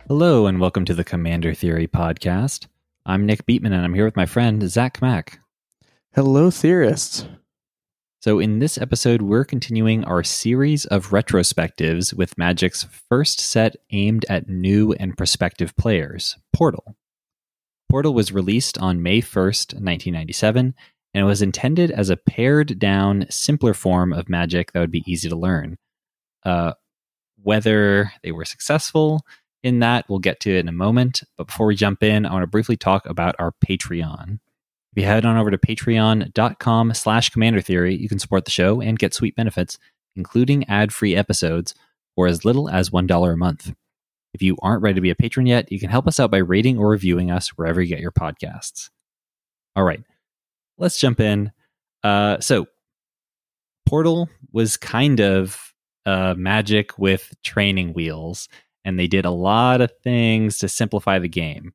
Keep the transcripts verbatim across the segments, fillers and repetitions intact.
Hello, and welcome to the Commander Theory podcast. I'm Nick Beatman, and I'm here with my friend, Zach Mack. Hello, theorists. So in this episode, we're continuing our series of retrospectives with Magic's first set aimed at new and prospective players, Portal. Portal was released on May first, nineteen ninety-seven, and it was intended as a pared-down, simpler form of Magic that would be easy to learn. Uh, whether they were successful in that, we'll get to it in a moment. But before we jump in, I want to briefly talk about our Patreon. If you head on over to patreon.com slash commander theory, you can support the show and get sweet benefits, including ad-free episodes, for as little as one dollar a month. If you aren't ready to be a patron yet, you can help us out by rating or reviewing us wherever you get your podcasts. All right, let's jump in. Uh, so, Portal was kind of uh, Magic with training wheels, and they did a lot of things to simplify the game.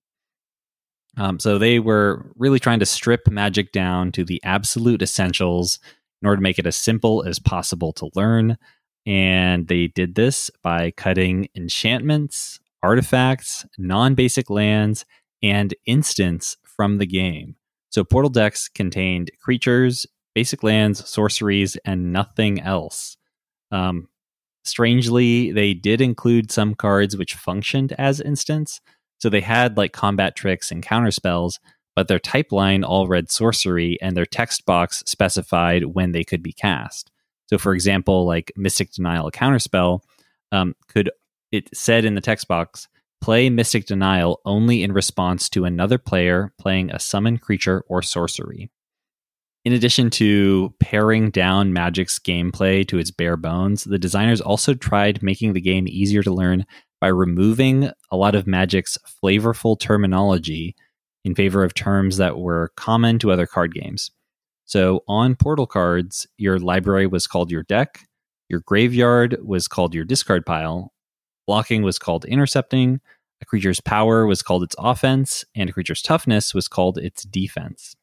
Um, so they were really trying to strip Magic down to the absolute essentials in order to make it as simple as possible to learn. And they did this by cutting enchantments, artifacts, non-basic lands, and instants from the game. So Portal decks contained creatures, basic lands, sorceries, and nothing else. Um, strangely, they did include some cards which functioned as instants. So they had like combat tricks and counterspells, but their type line all read sorcery, and their text box specified when they could be cast. So for example, like Mystic Denial, a counterspell, um, could it said in the text box, play Mystic Denial only in response to another player playing a summon creature or sorcery. In addition to paring down Magic's gameplay to its bare bones, the designers also tried making the game easier to learn by removing a lot of Magic's flavorful terminology in favor of terms that were common to other card games. So on Portal cards, your library was called your deck, your graveyard was called your discard pile, blocking was called intercepting, a creature's power was called its offense, and a creature's toughness was called its defense.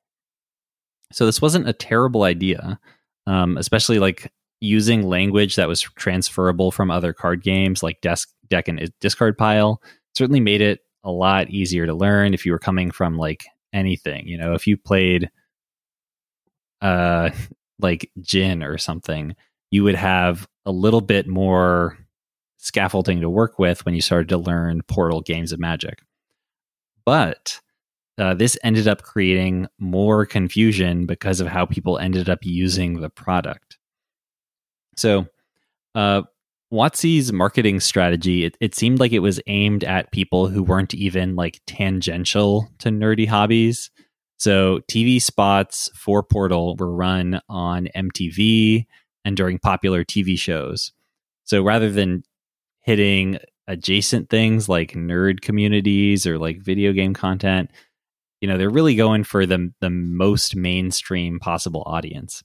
So this wasn't a terrible idea, um, especially like using language that was transferable from other card games like desk, deck and discard pile certainly made it a lot easier to learn if you were coming from like anything. You know, if you played uh, like Jin or something, you would have a little bit more scaffolding to work with when you started to learn Portal games of Magic. But uh, this ended up creating more confusion because of how people ended up using the product. So, uh, WotC's marketing strategy, it, it seemed like it was aimed at people who weren't even like tangential to nerdy hobbies. So T V spots for Portal were run on M T V and during popular T V shows. So rather than hitting adjacent things like nerd communities or like video game content, you know, they're really going for the, the most mainstream possible audience.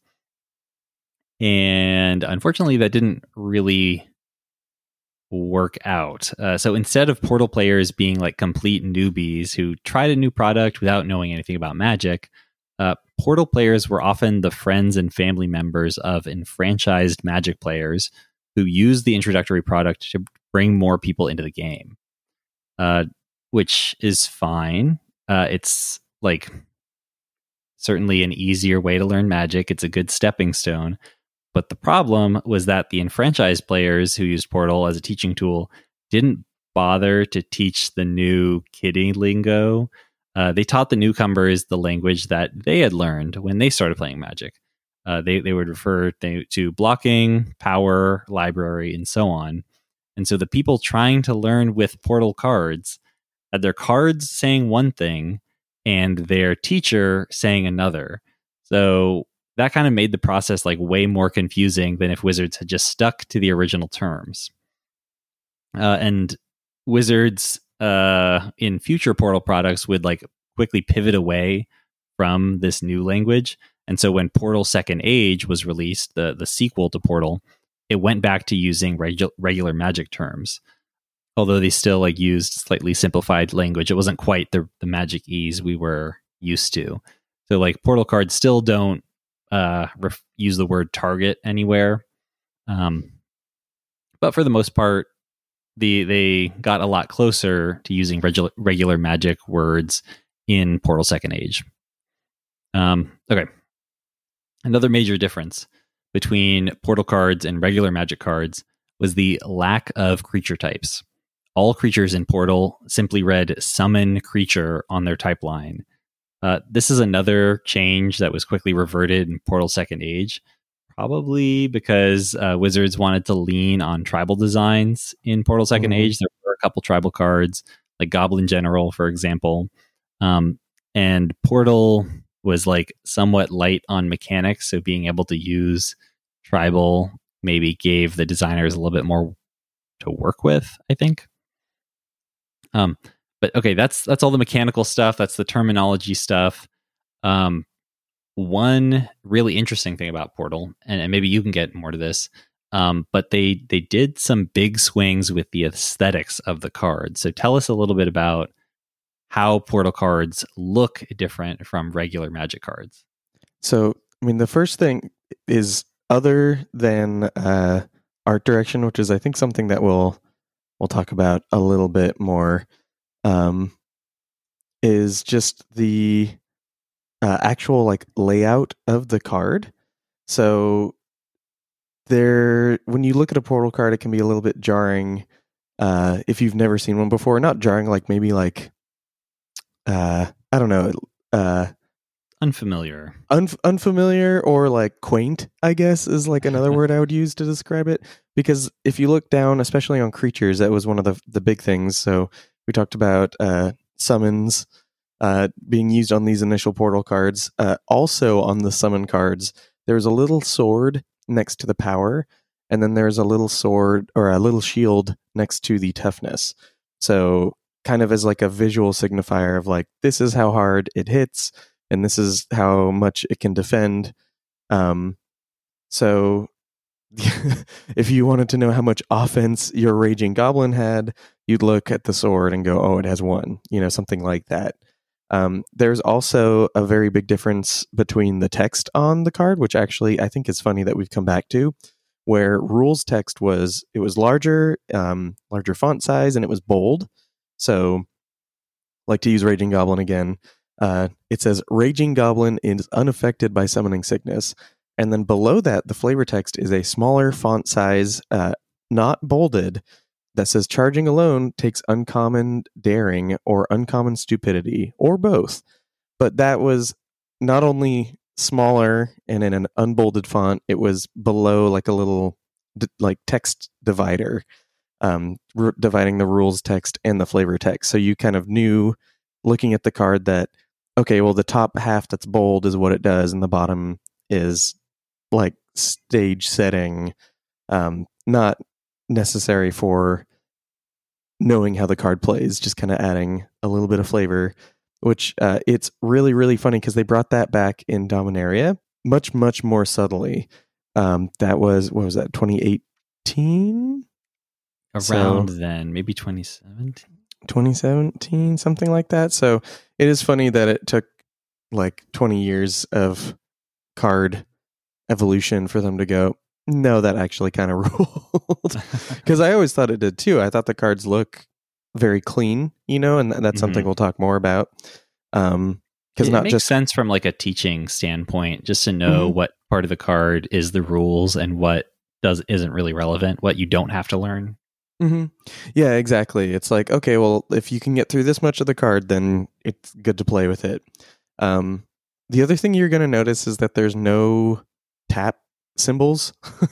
And unfortunately, that didn't really work out. Uh, so instead of Portal players being like complete newbies who tried a new product without knowing anything about Magic, uh, Portal players were often the friends and family members of enfranchised Magic players who used the introductory product to bring more people into the game, uh, which is fine. Uh, it's like certainly an easier way to learn Magic. It's a good stepping stone. But the problem was that the enfranchised players who used Portal as a teaching tool didn't bother to teach the new kiddie lingo. Uh, they taught the newcomers the language that they had learned when they started playing Magic. Uh, they, they would refer th- to blocking, power, library, and so on. And so the people trying to learn with Portal cards had their cards saying one thing and their teacher saying another. So that kind of made the process like way more confusing than if Wizards had just stuck to the original terms. Uh, and Wizards uh, in future Portal products would like quickly pivot away from this new language. And so when Portal Second Age was released, the, the sequel to Portal, it went back to using regu- regular Magic terms. Although they still like used slightly simplified language, it wasn't quite the, the Magic ease we were used to. So like Portal cards still don't uh, ref- use the word target anywhere. Um, but for the most part, the they got a lot closer to using regular regular magic words in Portal Second Age. Um, okay. Another major difference between Portal cards and regular magic cards was the lack of creature types. All creatures in Portal simply read summon creature on their type line. Uh, this is another change that was quickly reverted in Portal Second Age, probably because uh, Wizards wanted to lean on tribal designs in Portal Second mm-hmm. Age. There were a couple tribal cards, like Goblin General, for example. Um, and Portal was like somewhat light on mechanics, so being able to use tribal maybe gave the designers a little bit more to work with, I think. Um, but okay, that's that's all the mechanical stuff. That's the terminology stuff. Um, one really interesting thing about Portal, and, and maybe you can get more to this, um, but they they did some big swings with the aesthetics of the cards. So tell us a little bit about how Portal cards look different from regular Magic cards. So, I mean, the first thing is, other than uh, art direction, which is I think something that we'll we'll talk about a little bit more, um, is just the uh, actual like layout of the card. So there, when you look at a Portal card, it can be a little bit jarring uh, if you've never seen one before. Not jarring, like maybe like uh, I don't know. Uh, Unfamiliar. Un- unfamiliar or like quaint, I guess, is like another word I would use to describe it. Because if you look down, especially on creatures, that was one of the the big things. So we talked about uh, summons uh, being used on these initial Portal cards. Uh, also on the summon cards, there's a little sword next to the power, and then there's a little sword or a little shield next to the toughness. So kind of as like a visual signifier of like, this is how hard it hits, and this is how much it can defend. Um, so if you wanted to know how much offense your Raging Goblin had, you'd look at the sword and go, oh, it has one, you know, something like that. Um, there's also a very big difference between the text on the card, which actually I think is funny that we've come back to, where rules text was, it was larger, um, larger font size, and it was bold. So, like to use Raging Goblin again, Uh, it says Raging Goblin is unaffected by summoning sickness. And then below that, the flavor text is a smaller font size, uh, not bolded, that says charging alone takes uncommon daring or uncommon stupidity, or both. But that was not only smaller and in an unbolded font, it was below like a little d- like text divider, um, r- dividing the rules text and the flavor text. So you kind of knew, looking at the card, that okay, well, the top half that's bold is what it does, and the bottom is like stage setting, um, not necessary for knowing how the card plays, just kind of adding a little bit of flavor, which uh, it's really, really funny because they brought that back in Dominaria much, much more subtly. Um, that was, what was that, twenty eighteen? Around so, then, maybe twenty seventeen? twenty seventeen, something like that. So it is funny that it took like twenty years of card evolution for them to go, no, that actually kind of ruled. Because I always thought it did too. I thought the cards look very clean, you know, and that's mm-hmm. something we'll talk more about. Um, because not makes just sense from like a teaching standpoint, just to know mm-hmm. what part of the card is the rules and what does isn't really relevant, what you don't have to learn. Mm-hmm. Yeah, exactly. It's like, okay, well, if you can get through this much of the card, then it's good to play with it. Um, the other thing you're going to notice is that there's no tap symbols.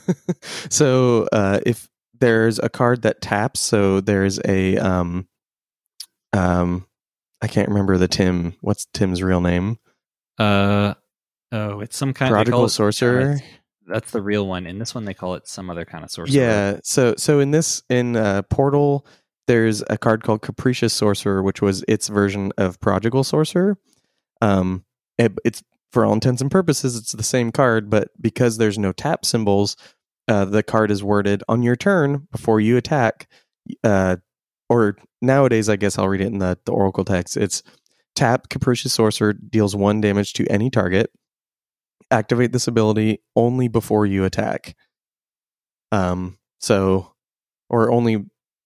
So uh, if there's a card that taps, so there's a, um, um, I can't remember the Tim. What's Tim's real name? Uh, oh, it's some kind Prodigal of Sorcerer. That's the real one. In this one, they call it some other kind of sorcerer. Yeah. So, so in this, in uh, Portal, there's a card called Capricious Sorcerer, which was its version of Prodigal Sorcerer. Um, it, it's for all intents and purposes, it's the same card, but because there's no tap symbols, uh, the card is worded on your turn before you attack. Uh, or nowadays, I guess I'll read it in the, the Oracle text. It's tap Capricious Sorcerer, deals one damage to any target. Activate this ability only before you attack. Um, so, or only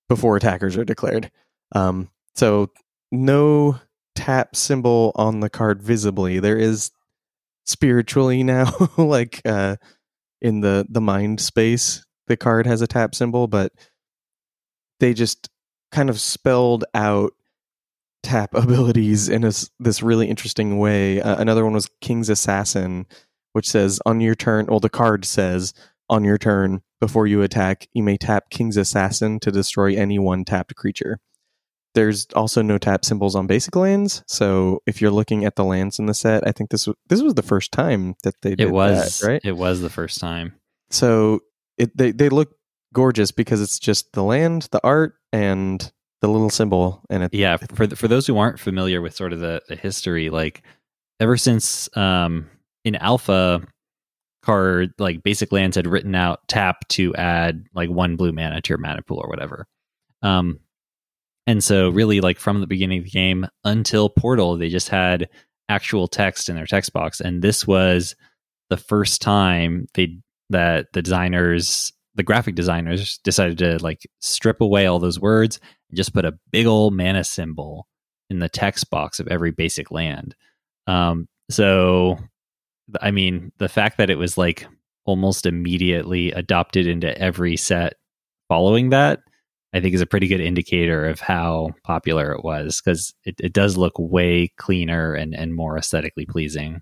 before attackers are declared. Um, so no tap symbol on the card visibly. There is spiritually now, like uh, in the, the mind space, the card has a tap symbol, but they just kind of spelled out tap abilities in a, this really interesting way. Uh, another one was King's Assassin, which says on your turn, well, the card says on your turn, before you attack, you may tap King's Assassin to destroy any one tapped creature. There's also no tap symbols on basic lands, so if you're looking at the lands in the set, I think this was this was the first time that they did it was, that, right? It was the first time. So it they, they look gorgeous because it's just the land, the art, and the little symbol. And it, yeah, for the, for those who aren't familiar with sort of the, the history, like ever since um, in Alpha, card like basic lands had written out tap to add like one blue mana to your mana pool or whatever. Um, and so really like from the beginning of the game until Portal, they just had actual text in their text box. And this was the first time they that the designers, the graphic designers decided to like strip away all those words and just put a big old mana symbol in the text box of every basic land. Um, so I mean, the fact that it was like almost immediately adopted into every set following that, I think is a pretty good indicator of how popular it was, because it, it does look way cleaner and, and more aesthetically pleasing.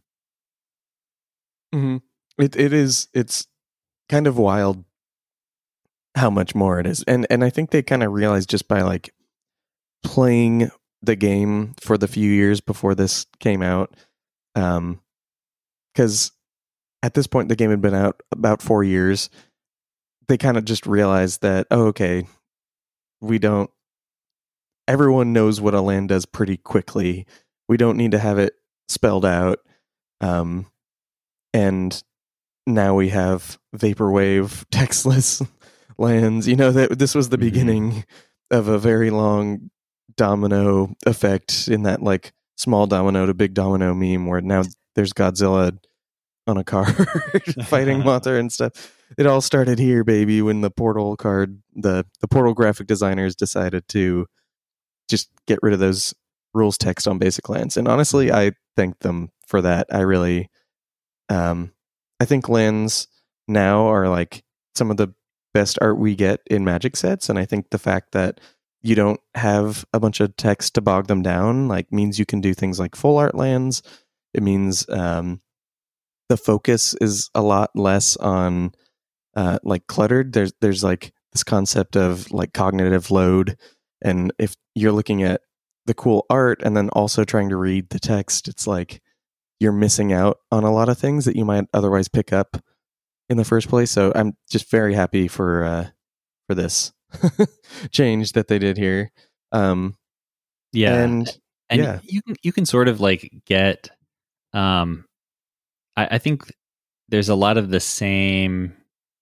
Mm-hmm. It it is. It's kind of wild how much more it is, and and I think they kind of realized just by like playing the game for the few years before this came out, um, because at this point the game had been out about four years. They kind of just realized that, oh, okay, we don't. Everyone knows what a land does pretty quickly. We don't need to have it spelled out, um, and now we have vaporwave textless lands. You know that this was the mm-hmm. beginning of a very long domino effect in that like small domino to big domino meme, where now there's Godzilla on a card fighting Mothra and stuff. It all started here, baby, when the Portal card, the the Portal graphic designers decided to just get rid of those rules text on basic lands. And honestly, I thank them for that. I really, um, I think lands now are like some of the best art we get in Magic sets, and I think the fact that you don't have a bunch of text to bog them down like means you can do things like full art lands. It means um, the focus is a lot less on uh, like cluttered. There's there's like this concept of like cognitive load, and if you're looking at the cool art and then also trying to read the text, it's like you're missing out on a lot of things that you might otherwise pick up in the first place. So I'm just very happy for uh, for this change that they did here. Um, yeah, and, and yeah. you can you can sort of like get. Um, I, I think there's a lot of the same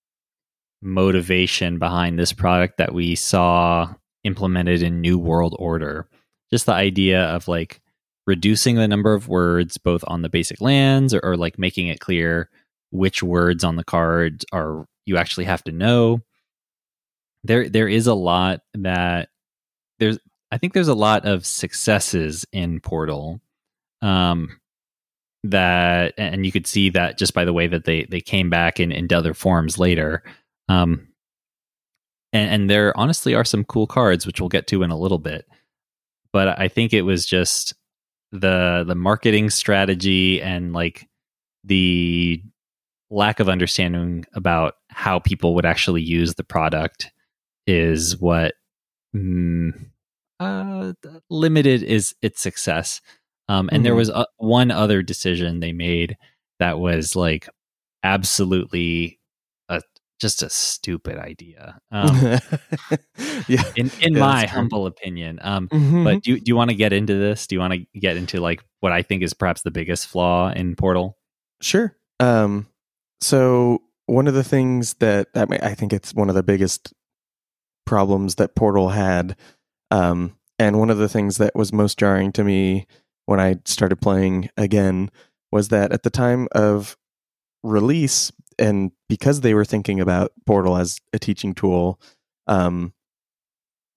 motivation behind this product that we saw implemented in New World Order. Just the idea of like reducing the number of words both on the basic lands or, or like making it clear which words on the card are you actually have to know. There there is a lot that there's I think there's a lot of successes in Portal. Um that and you could see that just by the way that they they came back in, in other forms later. Um and, and there honestly are some cool cards which we'll get to in a little bit. But I think it was just the the marketing strategy and like the lack of understanding about how people would actually use the product is what mm, uh, limited is its success. Um, and mm-hmm. there was a, one other decision they made that was like absolutely a, just a stupid idea. Um, yeah, in in yeah, my humble opinion. Um, mm-hmm. But do do you want to get into this? Do you want to get into like what I think is perhaps the biggest flaw in Portal? Sure. Um, so one of the things that I mean, I think it's one of the biggest problems that Portal had, um, and one of the things that was most jarring to me when I started playing again was that at the time of release, and because they were thinking about Portal as a teaching tool, um,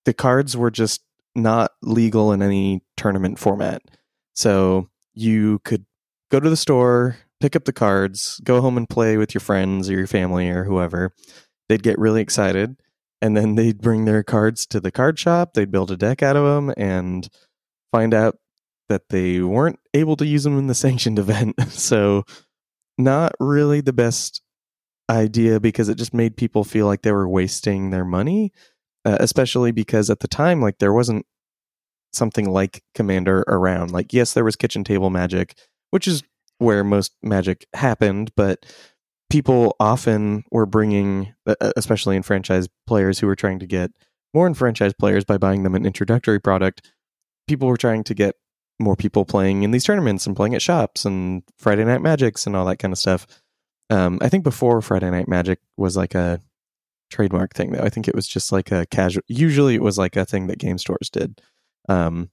the cards were just not legal in any tournament format. So you could go to the store, pick up the cards, go home and play with your friends or your family or whoever. They'd get really excited, and then they'd bring their cards to the card shop. They'd build a deck out of them and find out that they weren't able to use them in the sanctioned event. So not really the best idea, because it just made people feel like they were wasting their money, uh, especially because at the time, like, there wasn't something like Commander around. Like, yes, there was kitchen table Magic, which is where most Magic happened, but people often were bringing, especially in franchise players who were trying to get more in franchise players by buying them an introductory product, people were trying to get more people playing in these tournaments and playing at shops and Friday Night Magics and all that kind of stuff. Um, I think before Friday Night Magic was like a trademark thing, though. I think it was just like a casual, usually it was like a thing that game stores did. Um,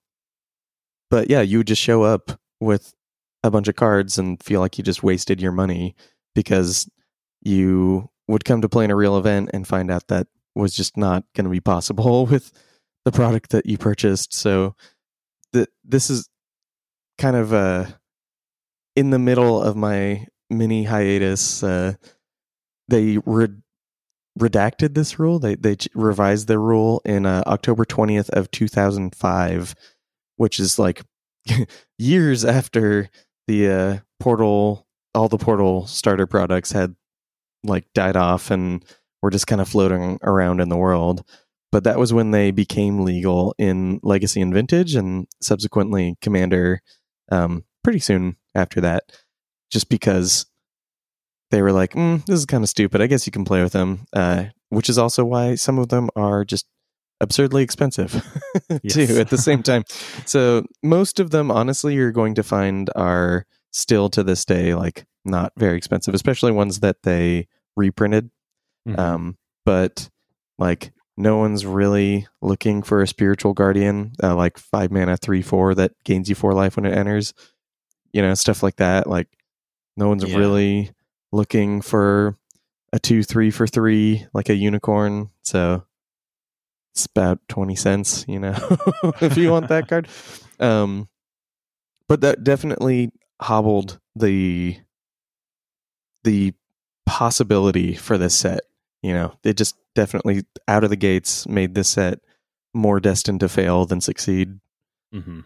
but yeah, you would just show up with a bunch of cards and feel like you just wasted your money, because you would come to play in a real event and find out that was just not going to be possible with the product that you purchased. So the, this is kind of uh, in the middle of my mini hiatus. Uh, they re- redacted this rule. They they revised the rule in uh, October twentieth of two thousand five, which is like years after the uh, Portal, all the Portal starter products had like died off and were just kind of floating around in the world. But that was when they became legal in Legacy and Vintage, and subsequently Commander um, pretty soon after that, just because they were like, mm, this is kind of stupid. I guess you can play with them, uh, which is also why some of them are just absurdly expensive too at the same time. So most of them, honestly, you're going to find are still to this day like not very expensive, especially ones that they reprinted. Mm-hmm. Um, but like no one's really looking for a spiritual guardian, uh, like five mana, three, four that gains you four life when it enters, you know, stuff like that. Like no one's yeah. really looking for a two, three for three, like a unicorn. So it's about twenty cents, you know, if you want that card. Um, but that definitely hobbled the the possibility for this set. You know, it just definitely out of the gates made this set more destined to fail than succeed. Mm-hmm.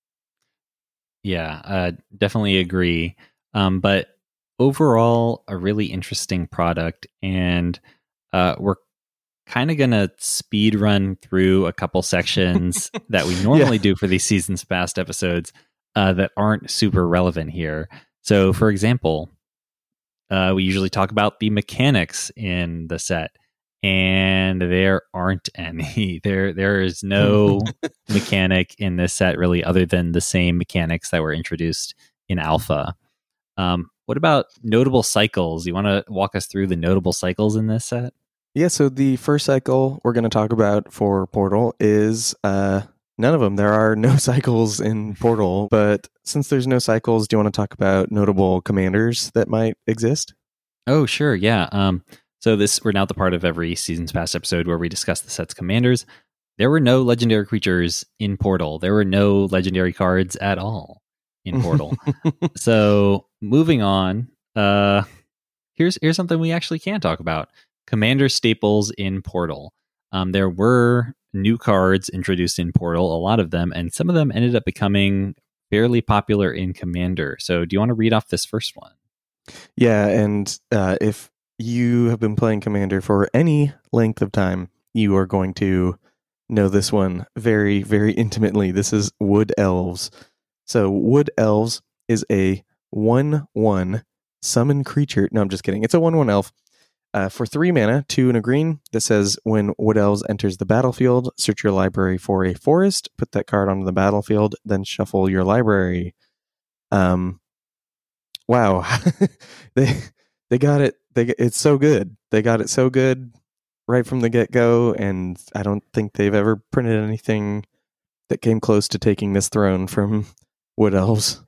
Yeah, uh, definitely agree. Um, but overall, a really interesting product, and uh, we're kind of going to speed run through a couple sections that we normally yeah. do for these Seasons Past episodes uh, that aren't super relevant here. So, for example, uh, we usually talk about the mechanics in the set, and there aren't any. There, there is no mechanic in this set really, other than the same mechanics that were introduced in Alpha. Um, what about notable cycles? You want to walk us through the notable cycles in this set? Yeah, so the first cycle we're going to talk about for Portal is uh, none of them. There are no cycles in Portal, but since there's no cycles, do you want to talk about notable commanders that might exist? Oh, sure, yeah. Um, so this we're now at the part of every Seasons Past episode where we discuss the set's commanders. There were no legendary creatures in Portal. There were no legendary cards at all in Portal. So moving on, uh, here's here's something we actually can talk about. Commander staples in Portal. Um, there were new cards introduced in Portal, a lot of them, and some of them ended up becoming fairly popular in Commander. So do you want to read off this first one? Yeah, and uh, if you have been playing Commander for any length of time, you are going to know this one very, very intimately. This is Wood Elves. So Wood Elves is a one one summon creature. No, I'm just kidding. It's a one one elf. Uh, for three mana, two and a green, that says when Wood Elves enters the battlefield, search your library for a forest, put that card onto the battlefield, then shuffle your library. Um, wow, they they got it. They it's so good. They got it so good right from the get go, and I don't think they've ever printed anything that came close to taking this throne from Wood Elves.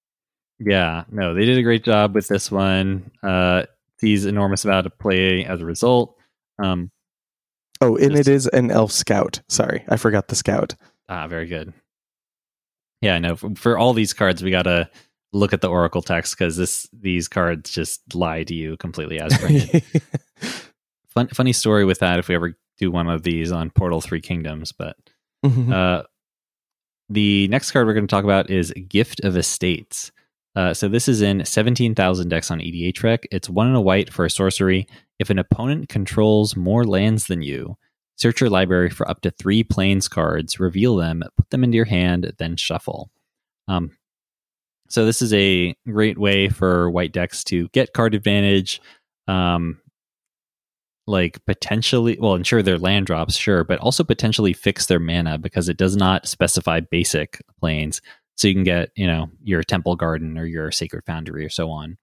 Yeah, no, they did a great job with this one. Uh, sees enormous amount of play as a result. Um, Oh, and Just- it is an elf scout. Sorry, I forgot the scout. Ah, very good. Yeah, no, for, for all these cards, we gotta look at the Oracle text because this these cards just lie to you completely as printed. Fun, funny story with that if we ever do one of these on Portal Three Kingdoms. But uh, the next card we're going to talk about is Gift of Estates. Uh, so this is in seventeen thousand decks on E D H Rec. It's one and a white for a sorcery. If an opponent controls more lands than you, search your library for up to three plains cards, reveal them, put them into your hand, then shuffle. Um, so this is a great way for white decks to get card advantage, um, like potentially, well, ensure their land drops, sure, but also potentially fix their mana because it does not specify basic plains. So you can get, you know, your Temple Garden or your Sacred Foundry or so on.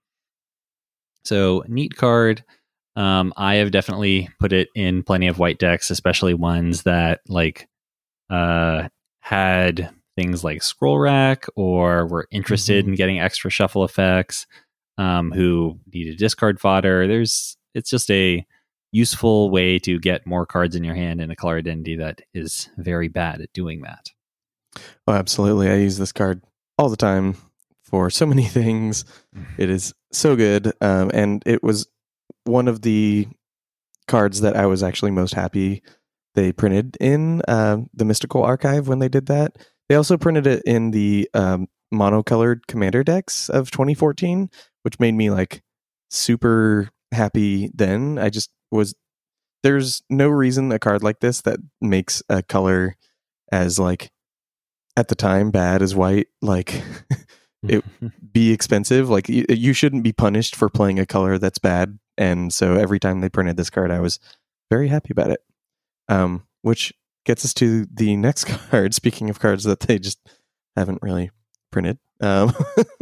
So neat card. Um, I have definitely put it in plenty of white decks, especially ones that like uh, had things like Scroll Rack or were interested mm-hmm. in getting extra shuffle effects, um, who needed discard fodder. There's it's just a useful way to get more cards in your hand in a color identity that is very bad at doing that. Oh, absolutely. I use this card all the time for so many things. It is so good. Um, and it was one of the cards that I was actually most happy they printed in uh, the Mystical Archive when they did that. They also printed it in the um, monocolored Commander decks of twenty fourteen, which made me like super happy then. I just was, there's no reason a card like this that makes a color as like at the time bad as white, like it be expensive. Like you, you shouldn't be punished for playing a color that's bad. And so every time they printed this card, I was very happy about it. Um, which gets us to the next card. Speaking of cards that they just haven't really printed. Um,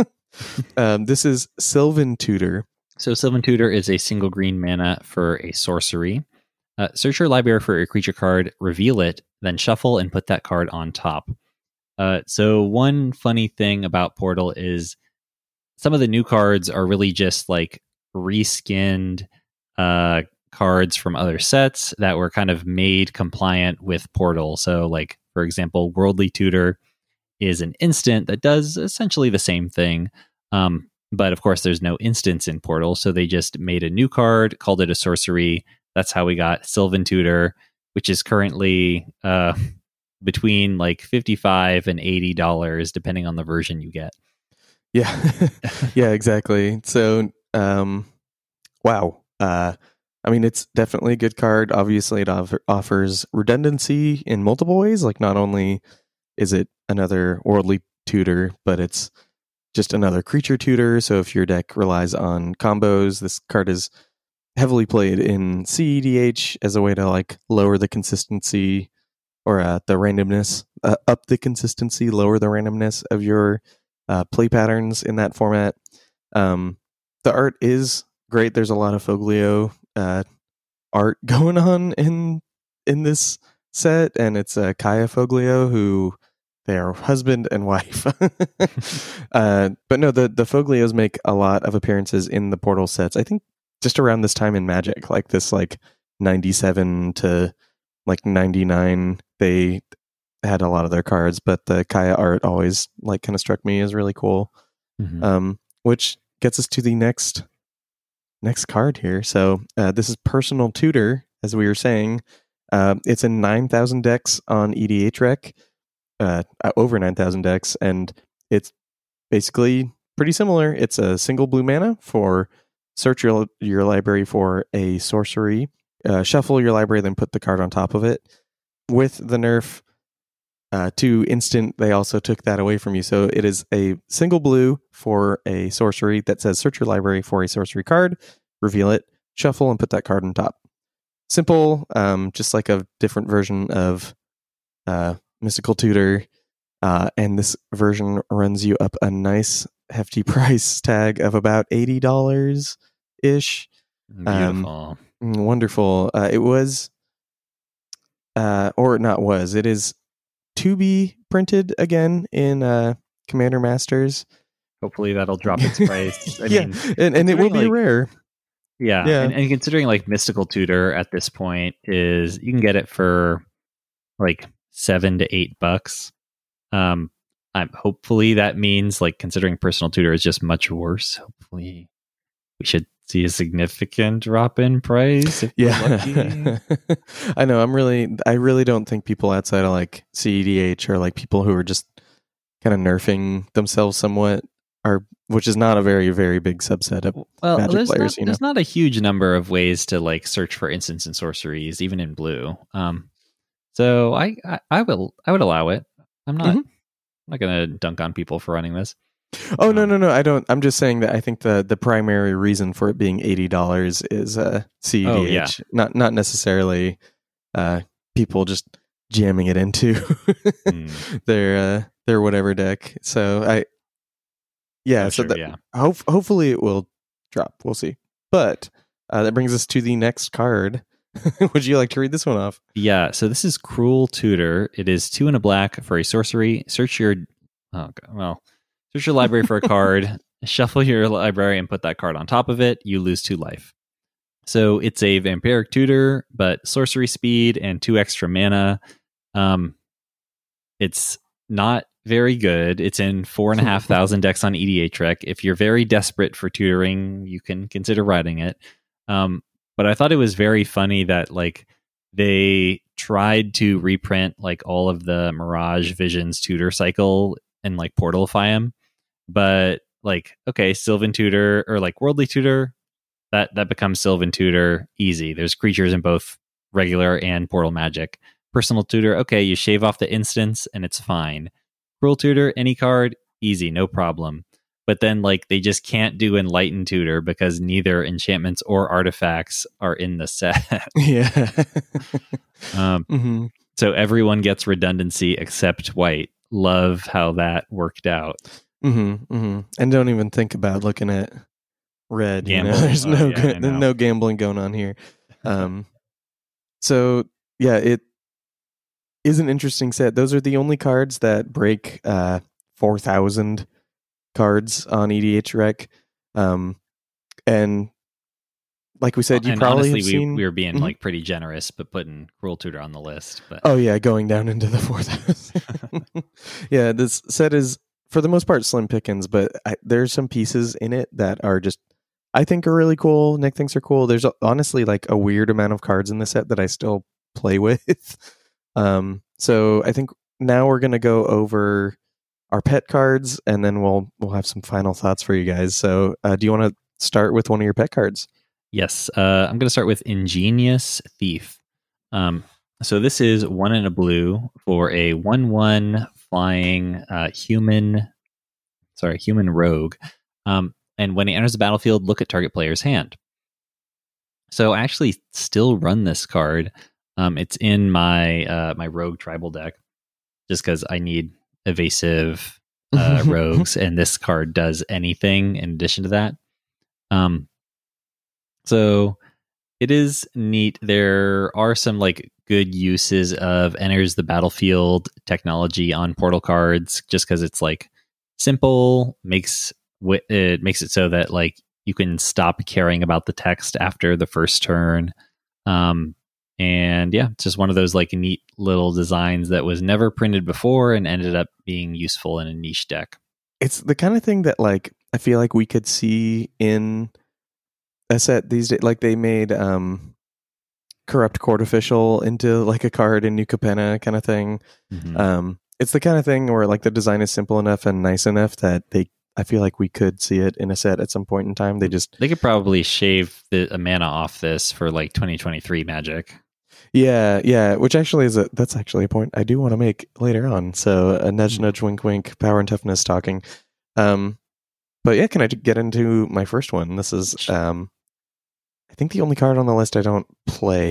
um, this is Sylvan Tutor. So Sylvan Tutor is a single green mana for a sorcery. Uh, search your library for a creature card, reveal it, then shuffle and put that card on top. Uh, so one funny thing about Portal is some of the new cards are really just like reskinned uh, cards from other sets that were kind of made compliant with Portal. So like, for example, Worldly Tutor is an instant that does essentially the same thing. Um, but of course, there's no instance in Portal. So they just made a new card, called it a sorcery. That's how we got Sylvan Tutor, which is currently uh, between like fifty-five dollars and eighty dollars, depending on the version you get. Yeah, yeah, exactly. So, um, wow. Uh, I mean, it's definitely a good card. Obviously, it offer, offers redundancy in multiple ways. Like, not only is it another Worldly Tutor, but it's just another creature tutor. So if your deck relies on combos, this card is heavily played in C E D H as a way to like lower the consistency or uh, the randomness, uh, up the consistency, lower the randomness of your uh, play patterns in that format. Um, the art is great. There's a lot of Foglio uh, art going on in in this set, and it's uh, Kaya Foglio, who they are husband and wife. uh, but no, the the Foglios make a lot of appearances in the Portal sets. I think just around this time in Magic, like this, like ninety-seven to like ninety-nine, they had a lot of their cards. But the Kaya art always like kind of struck me as really cool. Mm-hmm. Um, which gets us to the next next card here. So uh, this is Personal Tutor, as we were saying. Uh, it's in nine thousand decks on E D H Rec, uh, over nine thousand decks, and it's basically pretty similar. It's a single blue mana for search your, your library for a sorcery, uh, shuffle your library, then put the card on top of it. With the nerf uh, to instant, they also took that away from you. So it is a single blue for a sorcery that says search your library for a sorcery card, reveal it, shuffle, and put that card on top. Simple, um, just like a different version of uh, Mystical Tutor. Uh, and this version runs you up a nice hefty price tag of about eighty dollars ish. Beautiful. Um, wonderful. Uh, it was, uh, or not was, it is to be printed again in uh, Commander Masters. Hopefully that'll drop its price. I yeah, mean, and, and it will be like, rare. Yeah, Yeah. And, and considering like Mystical Tutor at this point is you can get it for like seven to eight bucks. Um, I'm hopefully that means like considering Personal Tutor is just much worse. Hopefully, we should see a significant drop in price. If we're lucky. Yeah. I know. I'm really, I really don't think people outside of like C E D H or like people who are just kind of nerfing themselves somewhat are, which is not a very, very big subset of well, Magic there's players, not, you know. there's not a huge number of ways to like search for instants and sorceries, even in blue. Um, so I, I, I will, I would allow it. I'm not, Mhm. I'm not gonna dunk on people for running this. Oh, no, Um, no, no. I don't. I'm just saying that I think the, the primary reason for it being eighty dollars is uh, C E D H, Oh, yeah. not, not necessarily uh, people just jamming it into Mm. their, uh, their whatever deck. So I, yeah, Oh, so sure, that, yeah. hope, hopefully it will drop. We'll see. But uh, that brings us to the next card. Would you like to read this one off? Yeah, so this is Cruel Tutor. It is two and a black for a sorcery. Search your, oh, God, well, search your library for a card, shuffle your library, and put that card on top of it. You lose two life. So it's a vampiric tutor, but sorcery speed and two extra mana. Um, it's not very good. It's in four and a half thousand decks on E D H Rec. If you're very desperate for tutoring, you can consider writing it. Um, but I thought it was very funny that like they tried to reprint like all of the Mirage Visions tutor cycle and like portalify them, but like okay, Sylvan Tutor or like Worldly Tutor, that that becomes Sylvan Tutor easy. There's creatures in both regular and Portal Magic. Personal Tutor, okay, you shave off the instance and it's fine. Cruel Tutor, any card, easy, no problem. But then like they just can't do Enlightened Tutor because neither enchantments or artifacts are in the set. Yeah. um, mm-hmm. So everyone gets redundancy except white. Love how that worked out. Mm-hmm, mm-hmm. And don't even think about looking at red. You know? Gambling. There's Oh, no yeah, good, I know. no gambling going on here. Um, so yeah, it is an interesting set. Those are the only cards that break uh, four thousand cards on E D H Rec. Um, and like we said, Well, you and probably honestly, have we, seen. we were being Mhm. like pretty generous, but putting Cruel Tutor on the list. But Oh yeah, going down into the four thousand. Yeah, this set is for the most part slim pickings, but I, there's some pieces in it that are just I think are really cool. Nick thinks are cool. There's honestly like a weird amount of cards in the set that I still play with. Um, so I think now we're gonna go over our pet cards, and then we'll we'll have some final thoughts for you guys. So, uh, do you want to start with one of your pet cards? yes, uh, I'm going to start with Ingenious Thief. Um, so this is one in a blue for a one one flying uh, human, sorry, human rogue. Um, and when he enters the battlefield, look at target player's hand. So I actually still run this card. Um, it's in my uh, my rogue tribal deck, just because I need evasive uh, rogues, and this card does anything in addition to that. Um, so it is neat. There are some like good uses of enters the battlefield technology on portal cards, just because it's like simple, makes it makes it so that like you can stop caring about the text after the first turn. Um, and yeah, it's just one of those like neat little designs that was never printed before and ended up being useful in a niche deck. It's the kind of thing that like I feel like we could see in a set these days. Like they made um, Corrupt Court Official into like a card in New Capenna kind of thing. Mm-hmm. Um, it's the kind of thing where like the design is simple enough and nice enough that they I feel like we could see it in a set at some point in time. They just they could probably shave the a mana off this for like twenty twenty-three Magic. Yeah, yeah, which actually is a that's actually a point I do want to make later on. So a nudge, nudge, wink, wink, power and toughness talking. Um, but yeah, can I get into my first one? This is um, I think the only card on the list I don't play.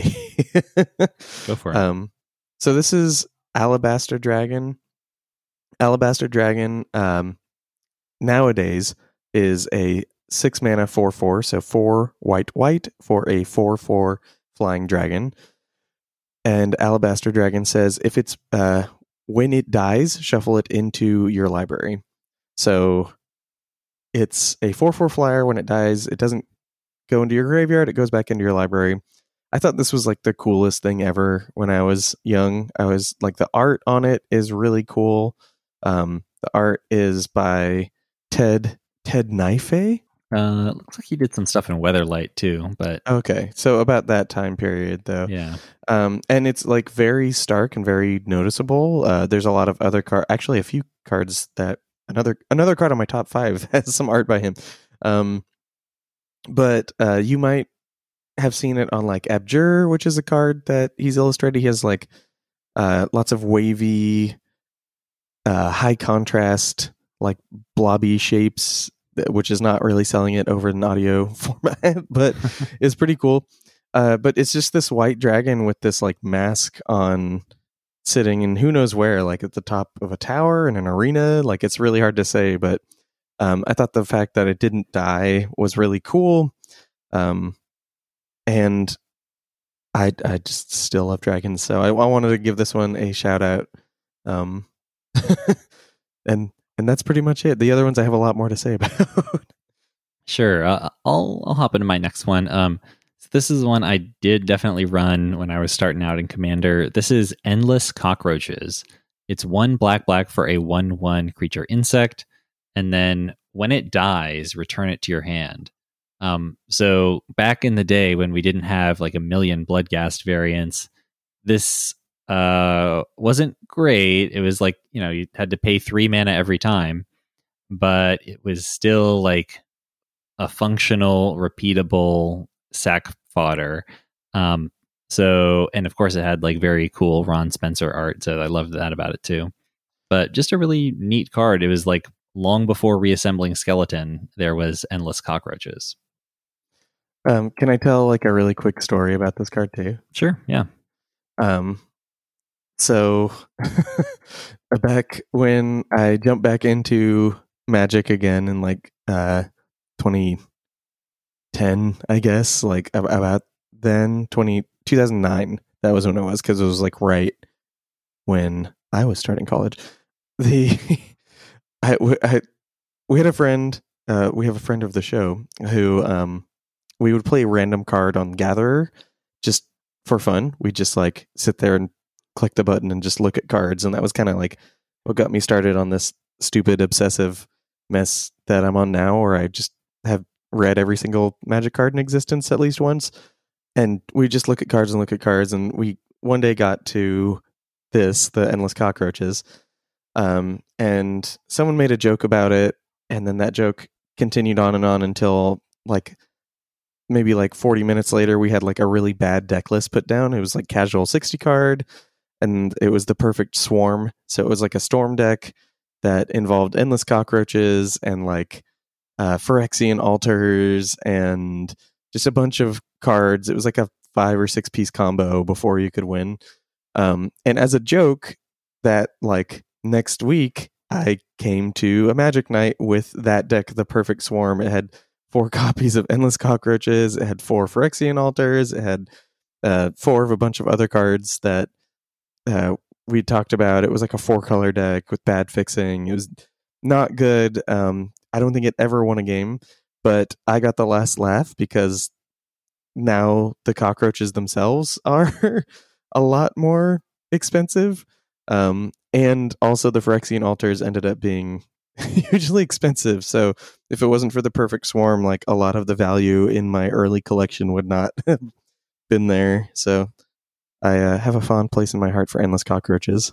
Go for it. Um, so this is Alabaster Dragon. Alabaster Dragon um, nowadays is a six mana four four, so four white white for a four four flying dragon. And Alabaster Dragon says if it's uh, when it dies, shuffle it into your library. So it's a four four flyer. When it dies, it doesn't go into your graveyard, it goes back into your library. I thought this was like the coolest thing ever when I was young. I was like, the art on it is really cool. Um, the art is by Ted Ted Naife. Uh, looks like he did some stuff in Weatherlight too, but okay, so about that time period though. Yeah. Um, and it's like very stark and very noticeable. Uh, there's a lot of other card, actually a few cards that another another card on my top five has some art by him. Um, but uh, you might have seen it on like Abjure, which is a card that he's illustrated. He has like uh, lots of wavy, uh, high contrast, like blobby shapes, which is not really selling it over an audio format, but it's pretty cool. Uh, but it's just this white dragon with this like mask on, sitting in who knows where, like at the top of a tower in an arena. Like it's really hard to say, but um, I thought the fact that it didn't die was really cool. Um, and I I just still love dragons, so I, I wanted to give this one a shout out. Um, and and that's pretty much it. The other ones I have a lot more to say about. Sure, uh, I'll I'll hop into my next one. Um, so this is one I did definitely run when I was starting out in Commander. This is Endless Cockroaches. It's one black black for a one one creature insect, and then when it dies, return it to your hand. Um, so back in the day when we didn't have like a million Bloodghast variants, this uh wasn't great. It was like, you know, you had to pay three mana every time, but it was still like a functional, repeatable sack fodder. Um, so, and of course it had like very cool Ron Spencer art. So I loved that about it too. But just a really neat card. It was like long before reassembling Skeleton, there was Endless Cockroaches. Um, can I tell like a really quick story about this card too? Sure, yeah. Um, so back when I jumped back into Magic again in like uh twenty ten, I guess, like about then, twenty, two thousand nine, that was when it was, because it was like right when I was starting college. The I, I we had a friend, uh, we have a friend of the show who um. we would play a random card on Gatherer just for fun. We just like sit there and click the button and just look at cards. And that was kind of like what got me started on this stupid obsessive mess that I'm on now, where I just have read every single Magic card in existence at least once. And we just look at cards and look at cards. And we one day got to this, the Endless Cockroaches. Um, and someone made a joke about it. And then that joke continued on and on until like maybe like forty minutes later, we had like a really bad deck list put down. It was like casual sixty card, and it was the perfect swarm. So it was like a storm deck that involved Endless Cockroaches and like uh, Phyrexian Altars and just a bunch of cards. It was like a five or six piece combo before you could win. Um, and as a joke, that like next week, I came to a Magic night with that deck, the perfect swarm. It had four copies of Endless Cockroaches. It had four Phyrexian Altars. It had uh, four of a bunch of other cards that uh, we talked about. It was like a four color deck with bad fixing. It was not good. Um, I don't think it ever won a game, but I got the last laugh because now the cockroaches themselves are a lot more expensive. Um, and also the Phyrexian Altars ended up being hugely expensive. So if it wasn't for the perfect swarm, like a lot of the value in my early collection would not have been there. So I uh, have a fond place in my heart for Endless Cockroaches.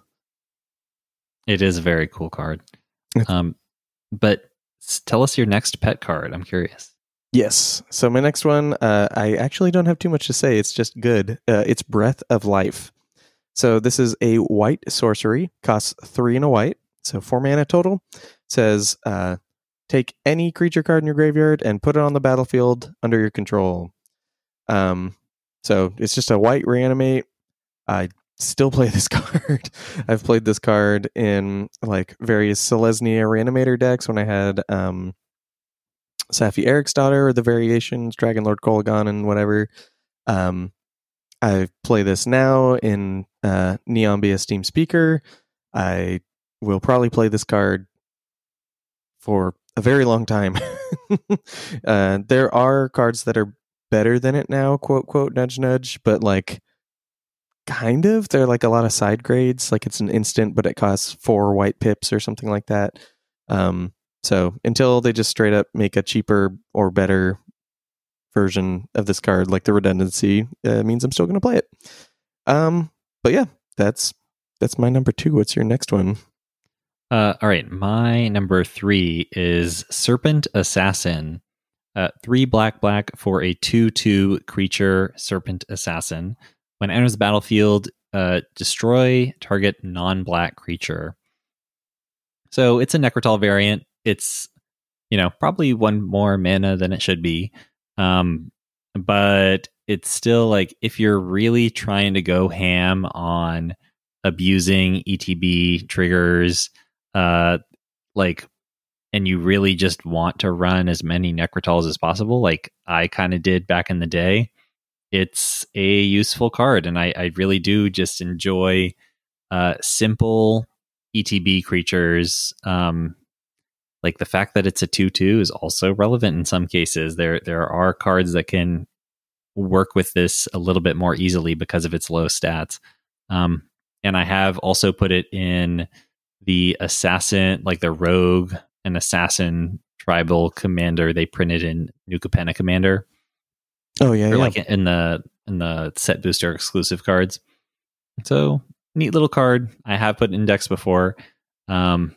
It is a very cool card. um, but tell us your next pet card. I'm curious. Yes. So my next one, uh, I actually don't have too much to say. It's just good. Uh, it's Breath of Life. So this is a white sorcery, costs three and a white, so four mana total. Says, uh, take any creature card in your graveyard and put it on the battlefield under your control. Um, so it's just a white reanimate. I still play this card. I've played this card in like various Selesnya reanimator decks when I had um, Safi Eriksdottir or the variations, Dragon Lord Kolaghan and whatever. Um, I play this now in uh, Neombia Steam Speaker. I will probably play this card for a very long time. uh, there are cards that are better than it now, quote, quote, nudge, nudge, but like kind of. They're like a lot of side grades. Like it's an instant, but it costs four white pips or something like that. Um, so until they just straight up make a cheaper or better version of this card, like the redundancy uh, means I'm still going to play it. Um, but yeah, that's that's my number two. What's your next one? Uh, all right, my number three is Serpent Assassin. Uh, three black black for a two two creature Serpent Assassin. When it enters the battlefield, uh, destroy target non-black creature. So it's a Necrotal variant. It's, you know, probably one more mana than it should be. Um, but it's still like, if you're really trying to go ham on abusing E T B triggers, uh, like, and you really just want to run as many Necrotals as possible, like I kind of did back in the day, it's a useful card. And I, I really do just enjoy uh, simple E T B creatures. Um, like the fact that it's a two two is also relevant in some cases. There, there are cards that can work with this a little bit more easily because of its low stats. Um, and I have also put it in the assassin, like the rogue and assassin tribal commander they printed in New Capenna Commander. Oh yeah, or yeah. like in the in the set booster exclusive cards. So neat little card. I have put index before, um,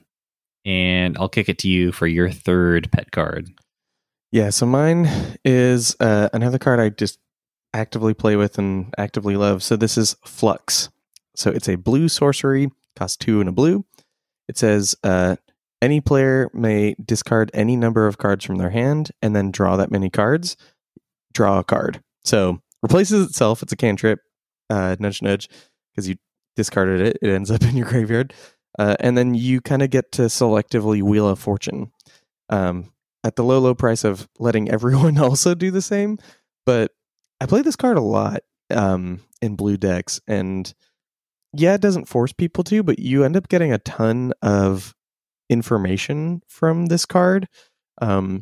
and I'll kick it to you for your third pet card. Yeah, so mine is uh, another card I just actively play with and actively love. So this is Flux. So it's a blue sorcery, costs two and a blue. It says uh, any player may discard any number of cards from their hand and then draw that many cards. Draw a card. So replaces itself. It's a cantrip. Uh, nudge, nudge, because you discarded it. It ends up in your graveyard. Uh, and then you kind of get to selectively Wheel of Fortune um, at the low, low price of letting everyone also do the same. But I play this card a lot um, in blue decks, and yeah, it doesn't force people to, but you end up getting a ton of information from this card. Um,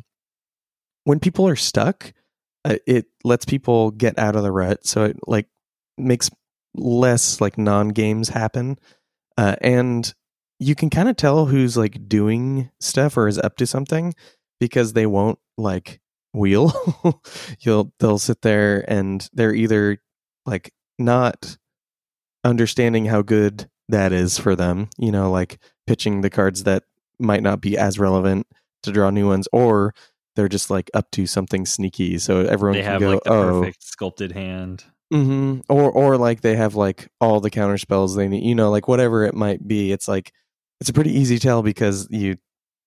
when people are stuck, uh, it lets people get out of the rut, so it like makes less like non-games happen, uh, and you can kind of tell who's like doing stuff or is up to something because they won't like wheel. You'll they'll sit there and they're either like not understanding how good that is for them, you know, like pitching the cards that might not be as relevant to draw new ones, or they're just like up to something sneaky, so everyone they can have go, like the oh, perfect sculpted hand. Mm-hmm. Or or like they have like all the counter spells they need, you know, like whatever it might be. It's like it's a pretty easy tell because you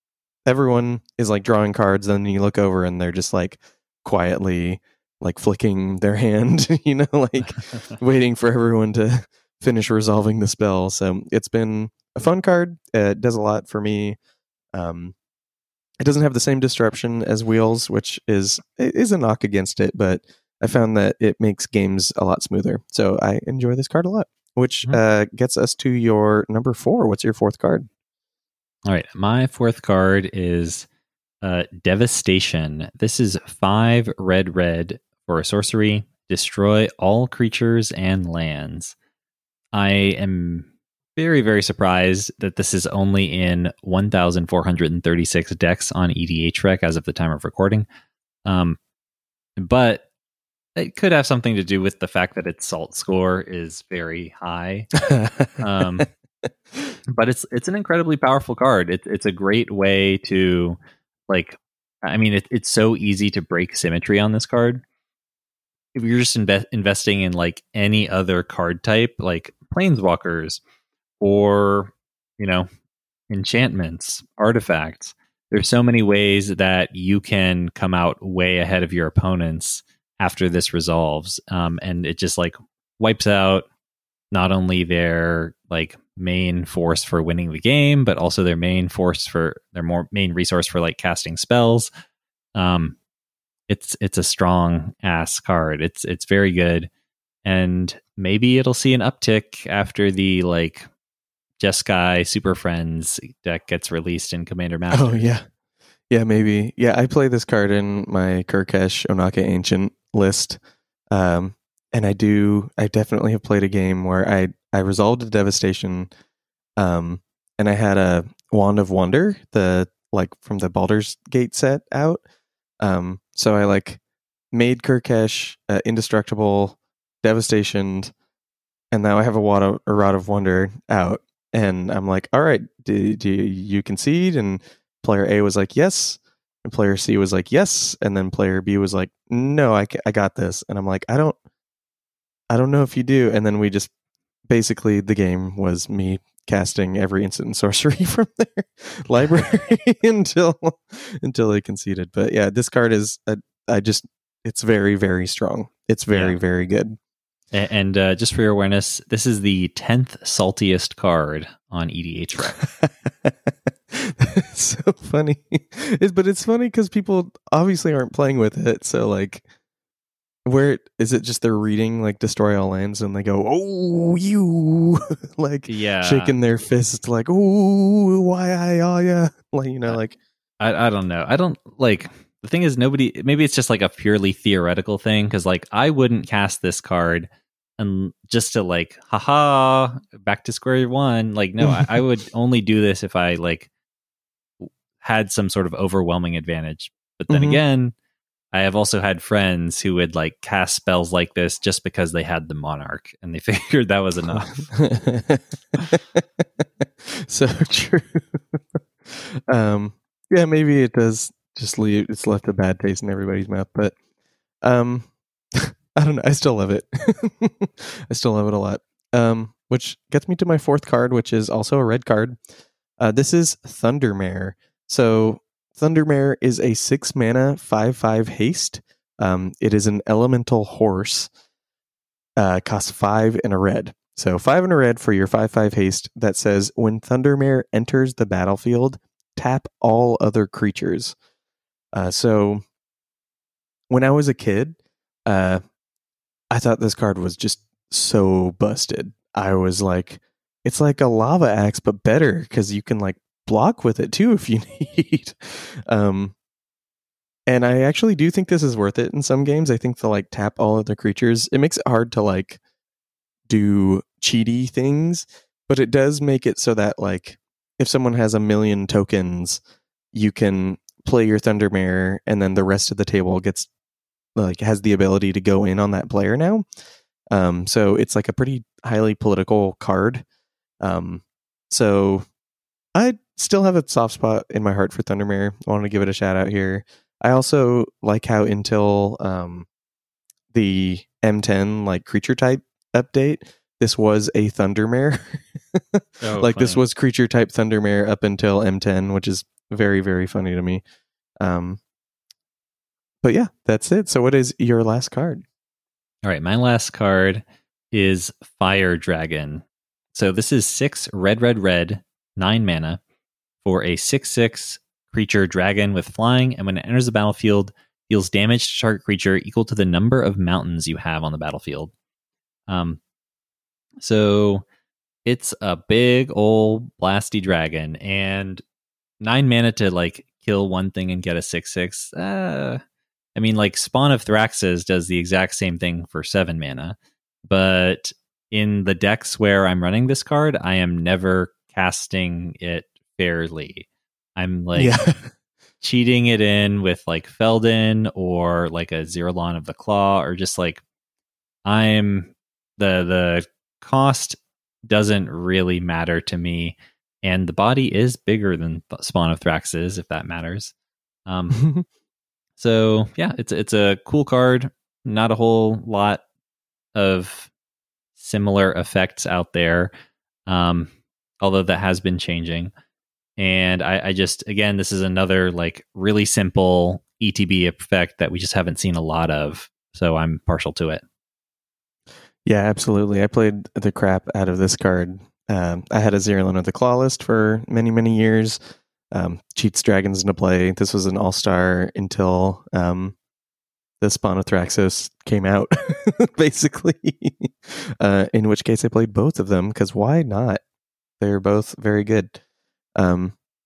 everyone is like drawing cards, then you look over and they're just like quietly like flicking their hand, you know, like waiting for everyone to finish resolving the spell. So it's been a fun card. Uh, it does a lot for me. Um, it doesn't have the same disruption as Wheels, which is is a knock against it, but I found that it makes games a lot smoother. So I enjoy this card a lot, which mm-hmm. uh, gets us to your number four. What's your fourth card? All right. My fourth card is uh, Devastation. This is five red, red for a sorcery. Destroy all creatures and lands. I am very, very surprised that this is only in one thousand four hundred thirty-six decks on E D H Rec as of the time of recording. Um, but it could have something to do with the fact that its salt score is very high. um, but it's it's an incredibly powerful card. It, it's a great way to, like, I mean, it, it's so easy to break symmetry on this card. If you're just inve- investing in like any other card type, like planeswalkers or, you know, enchantments, artifacts, there's so many ways that you can come out way ahead of your opponents after this resolves. Um, and it just like wipes out not only their like main force for winning the game, but also their main force for their more main resource for like casting spells. Um, it's it's a strong ass card. It's it's very good, and maybe it'll see an uptick after the like Jeskai Super Friends deck gets released in Commander Masters. Oh yeah, Yeah, maybe. Yeah, I play this card in my Kurkesh Onaka Ancient list. Um, and I do, I definitely have played a game where I, I resolved a devastation. Um, and I had a Wand of Wonder, the, like, from the Baldur's Gate set out. Um, so I, like, made Kurkesh uh, indestructible, devastationed, and now I have a Wad of, a Rod of Wonder out. And I'm like, all right, do, do you concede? And player A was like, yes. And player C was like, yes. And then player B was like, no, I, I got this. And I'm like, I don't, I don't know if you do. And then we just, basically the game was me casting every instant and sorcery from their library until, until they conceded. But yeah, this card is, a, I just, it's very, very strong. It's very, yeah. very good. And uh, just for your awareness, this is the tenth saltiest card on E D H Rec. It's so funny. It's, but it's funny because people obviously aren't playing with it. So, like, where is it just they're reading, like, Destroy All Lands and they go, oh, you, like, yeah. shaking their fist, like, oh, why I, oh, yeah. Like, you know, like. I, I don't know. I don't, like, the thing is, nobody, maybe it's just, like, a purely theoretical thing because, like, I wouldn't cast this card and just to, like, haha, back to square one. Like, no, I, I would only do this if I, like, had some sort of overwhelming advantage. But then mm-hmm. again, I have also had friends who would, like, cast spells like this just because they had the Monarch and they figured that was enough. So true. um, yeah, maybe it does just leave, it's left a bad taste in everybody's mouth, but um, I don't know. I still love it. I still love it a lot. Um, which gets me to my fourth card, which is also a red card. Uh, this is Thundermare. So Thundermare is a six mana five five haste. Um, it is an elemental horse. Uh, costs five and a red. So five and a red for your five five haste that says when Thundermare enters the battlefield, tap all other creatures. Uh, so when I was a kid, uh, I thought this card was just so busted. I was like, it's like a lava axe, but better because you can, like, block with it too if you need. um, and I actually do think this is worth it in some games. I think to, like, tap all other creatures, it makes it hard to, like, do cheaty things, but it does make it so that, like, if someone has a million tokens, you can play your Thundermare, and then the rest of the table gets, like, has the ability to go in on that player now. Um, so it's, like, a pretty highly political card. Um, so I still have a soft spot in my heart for Thundermare. I want to give it a shout out here. I also like how until um, the M ten, like, creature type update, this was a Thundermare. oh, like funny. This was creature type Thundermare up until M ten, which is very, very funny to me. Um, but yeah, that's it. So what is your last card? All right, my last card is Fire Dragon. So this is six red, red, red, nine mana for a six six creature dragon with flying, and when it enters the battlefield, deals damage to target creature equal to the number of mountains you have on the battlefield. Um, so it's a big old blasty dragon, and nine mana to, like, kill one thing and get a six six. Uh, I mean, like, Spawn of Thraxas does the exact same thing for seven mana, but in the decks where I'm running this card, I am never casting it fairly. I'm, like, yeah. cheating it in with, like, Feldon or, like, a Zeralon of the Claw, or just, like, I'm the the cost doesn't really matter to me, and the body is bigger than Spawn of Thraxas, if that matters. Um, so yeah, it's it's a cool card. Not a whole lot of similar effects out there, um, although that has been changing. And I, I just, again, this is another, like, really simple E T B effect that we just haven't seen a lot of. So I'm partial to it. Yeah, absolutely. I played the crap out of this card. Um, I had a Zeralon of the Claw list for many, many years. Um, cheats dragons into play. This was an all-star until um, the Spawn of Thraxas came out, basically. uh, in which case I played both of them, because why not? They're both very good. Um,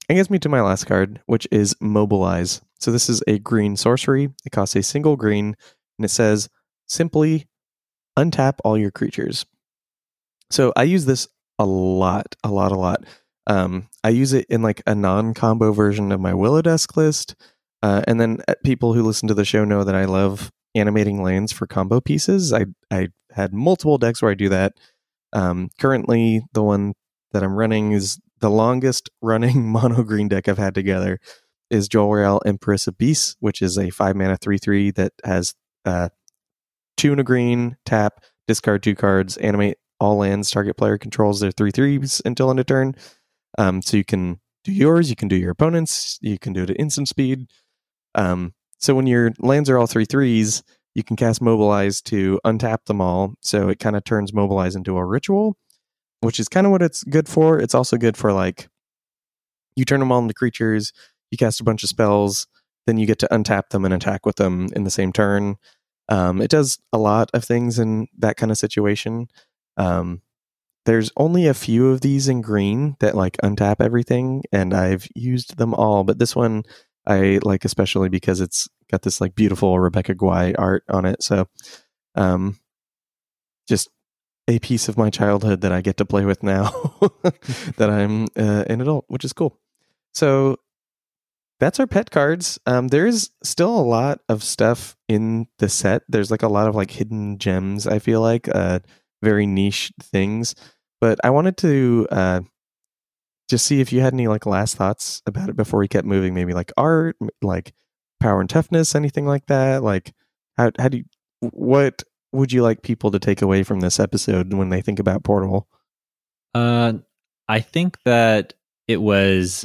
it gets me to my last card, which is Mobilize. So this is a green sorcery. It costs a single green, and it says simply untap all your creatures. So I use this a lot, a lot, a lot. Um, I use it in like a non-combo version of my Willowdusk list. Uh, and then people who listen to the show know that I love animating lands for combo pieces. I I had multiple decks where I do that. Um, currently, the one that I'm running is the longest running mono green deck I've had together is Jor-El Empress Abyss, which is a five mana three three that has uh, two and a green, tap, discard two cards, animate all lands target player controls their three threes until end of turn. Um, so you can do yours, you can do your opponents, you can do it at instant speed. Um, so when your lands are all three threes, you can cast Mobilize to untap them all. So it kind of turns Mobilize into a ritual, which is kind of what it's good for. It's also good for like, you turn them all into creatures, you cast a bunch of spells, then you get to untap them and attack with them in the same turn. Um, it does a lot of things in that kind of situation. Um, there's only a few of these in green that like untap everything, and I've used them all, but this one I like especially because it's got this like beautiful Rebecca Guai art on it. So um, just a piece of my childhood that I get to play with now that I'm uh, an adult, which is cool. So that's our pet cards. Um, there's still a lot of stuff in the set. There's like a lot of like hidden gems, I feel like, uh, very niche things. But I wanted to uh, just see if you had any like last thoughts about it before we kept moving. Maybe like art, like power and toughness, anything like that. Like how how do you, what would you like people to take away from this episode when they think about Portal? Uh, I think that it was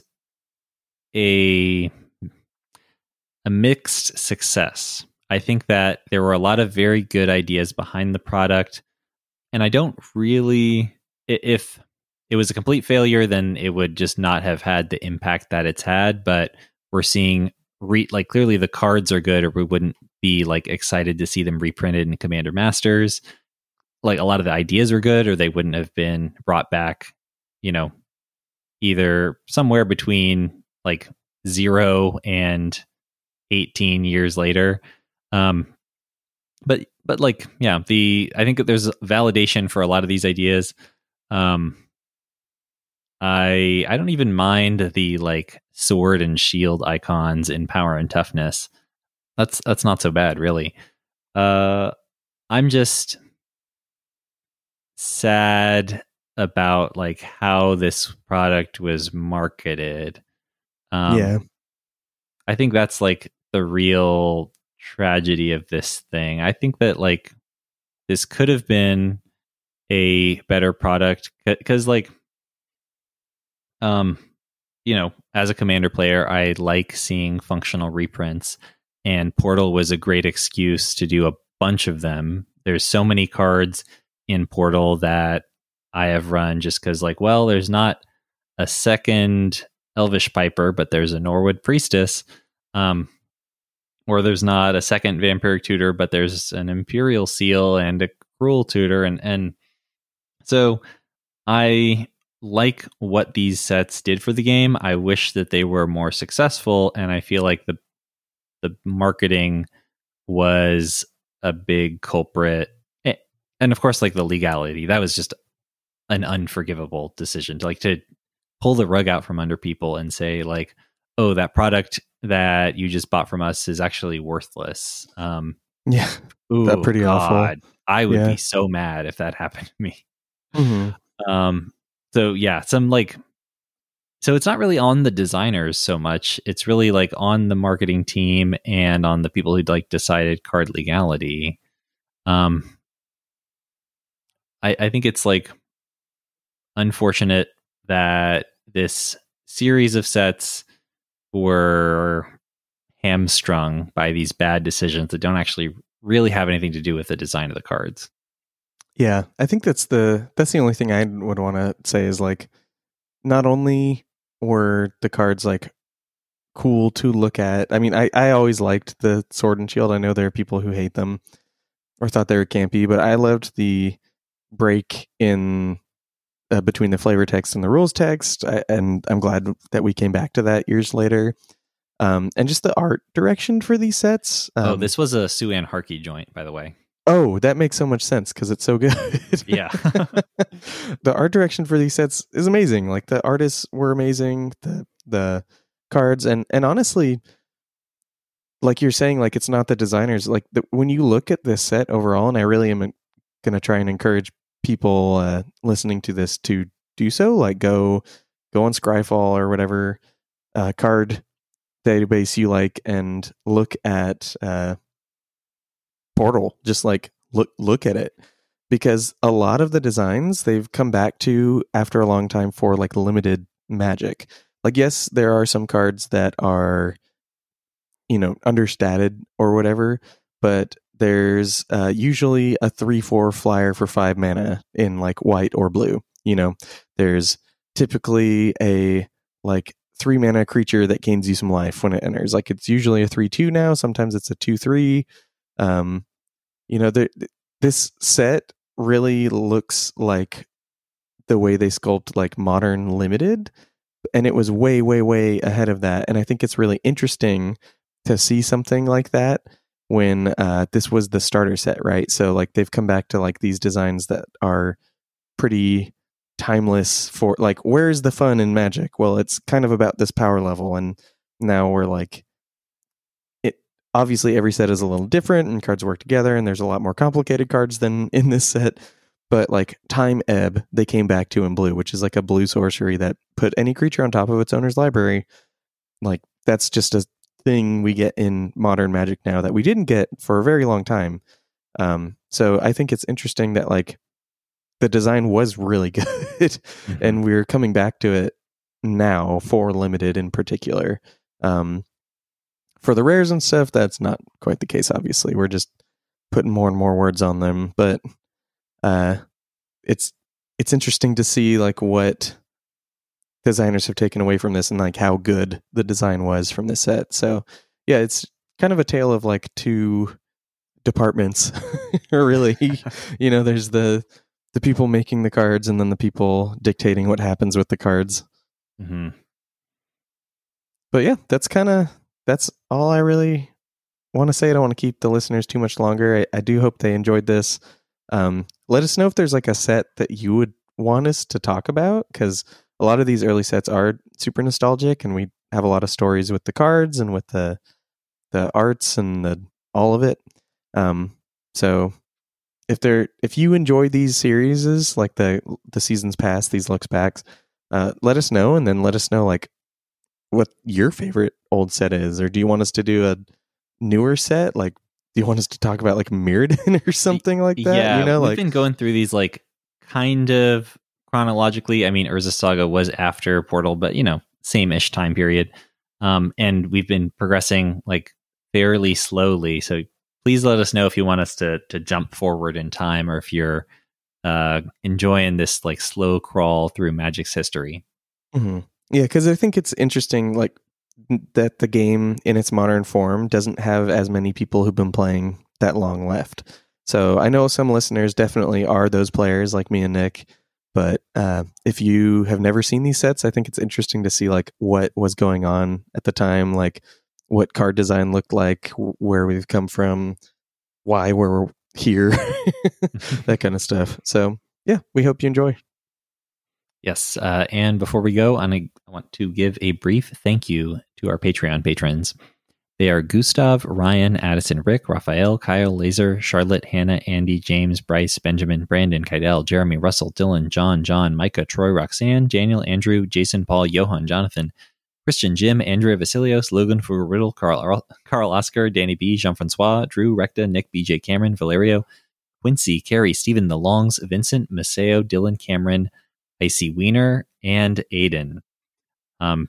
a a mixed success. I think that there were a lot of very good ideas behind the product, and I don't really, if it was a complete failure, then it would just not have had the impact that it's had. But we're seeing re like clearly the cards are good, or we wouldn't be like excited to see them reprinted in Commander Masters. Like a lot of the ideas are good, or they wouldn't have been brought back, you know, either somewhere between like zero and eighteen years later. Um, but, but like, yeah, the, I think that there's validation for a lot of these ideas. Um, I, I don't even mind the like sword and shield icons in power and toughness. That's, that's not so bad, really. Uh, I'm just sad about like how this product was marketed. Um, yeah. I think that's like the real tragedy of this thing. I think that like this could have been a better product because like, um, you know, as a Commander player, I like seeing functional reprints, and Portal was a great excuse to do a bunch of them. There's so many cards in Portal that I have run just because like, well, there's not a second Elvish Piper, but there's a Norwood Priestess. Um, or there's not a second Vampiric Tutor, but there's an Imperial Seal and a Cruel Tutor. And, and so I like what these sets did for the game. I wish that they were more successful. And I feel like the, the marketing was a big culprit. And of course, like the legality, that was just an unforgivable decision to like to pull the rug out from under people and say like, oh, that product that you just bought from us is actually worthless. Um, yeah, ooh, that's pretty God, awful. I would yeah. be so mad if that happened to me. Mm-hmm. Um, so yeah, some like, so it's not really on the designers so much. It's really like on the marketing team and on the people who like decided card legality. Um, I, I think it's like unfortunate that this series of sets were hamstrung by these bad decisions that don't actually really have anything to do with the design of the cards. Yeah, I think that's the that's the only thing I would want to say is like, not only were the cards like cool to look at. I mean, I, I always liked the Sword and Shield. I know there are people who hate them or thought they were campy, but I loved the break in uh, between the flavor text and the rules text. I, and I'm glad that we came back to that years later. Um, and just the art direction for these sets. Um, oh, this was a Sue Ann Harkey joint, by the way. Oh, that makes so much sense because it's so good. Yeah. The art direction for these sets is amazing. Like the artists were amazing, the the cards, and and honestly, like you're saying, like it's not the designers. Like the, when you look at this set overall, and I really am going to try and encourage people uh, listening to this to do so. Like go go on Scryfall or whatever uh, card database you like, and look at uh, Portal. Just like look look at it, because a lot of the designs they've come back to after a long time for like limited Magic. Like yes, there are some cards that are, you know, understated or whatever, but there's uh, usually a three four flyer for five mana in like white or blue. You know, there's typically a like three mana creature that gains you some life when it enters. Like it's usually a three two now. Sometimes it's a two three. Um, you know, the, this set really looks like the way they sculpt like modern limited, and it was way, way, way ahead of that. And I think it's really interesting to see something like that when uh, this was the starter set, right? So like they've come back to like these designs that are pretty timeless for like, where's the fun in Magic? Well, it's kind of about this power level, and now we're like, it obviously every set is a little different and cards work together, and there's a lot more complicated cards than in this set. But like Time Ebb, they came back to in blue, which is like a blue sorcery that put any creature on top of its owner's library. Like that's just a thing we get in modern Magic now that we didn't get for a very long time. Um, so I think it's interesting that like the design was really good, mm-hmm. and we're coming back to it now for limited in particular. Um, for the rares and stuff, that's not quite the case. Obviously, we're just putting more and more words on them, but uh, it's it's interesting to see like what designers have taken away from this and like how good the design was from this set. So yeah, it's kind of a tale of like two departments. Really, you know, there's the the people making the cards and then the people dictating what happens with the cards. Mm-hmm. But yeah, that's kind of that's all I really want to say. I don't want to keep the listeners too much longer. I, I do hope they enjoyed this. Um, let us know if there's like a set that you would want us to talk about, because a lot of these early sets are super nostalgic, and we have a lot of stories with the cards and with the the arts and the all of it. Um, so if there if you enjoy these series, like the the seasons past, these looks backs, uh, let us know, and then let us know like what your favorite old set is, or do you want us to do a newer set? Like, do you want us to talk about like Mirrodin or something like that? Yeah, you know, we've like been going through these like kind of chronologically. I mean, Urza Saga was after Portal, but you know, same-ish time period. Um, and we've been progressing like fairly slowly. So please let us know if you want us to to jump forward in time, or if you're uh, enjoying this like slow crawl through Magic's history. Mm-hmm. Yeah, because I think it's interesting, like that the game in its modern form doesn't have as many people who've been playing that long left. So I know some listeners definitely are those players like me and Nick. But uh, if you have never seen these sets, I think it's interesting to see like what was going on at the time, like what card design looked like, where we've come from, why we're here, that kind of stuff. So yeah, we hope you enjoy. Yes, uh, and before we go, I want to give a brief thank you to our Patreon patrons. They are Gustav, Ryan, Addison, Rick, Raphael, Kyle, Laser, Charlotte, Hannah, Andy, James, Bryce, Benjamin, Brandon, Kydell, Jeremy, Russell, Dylan, John, John, Micah, Troy, Roxanne, Daniel, Andrew, Jason, Paul, Johan, Jonathan, Christian, Jim, Andrea, Vasilios, Logan, for Riddle, Carl, Carl Oscar, Danny B, Jean-Francois, Drew, Recta, Nick, B J Cameron, Valerio, Quincy, Carrie, Stephen, The Longs, Vincent, Maceo, Dylan, Cameron, Icy Wiener, and Aiden. Um,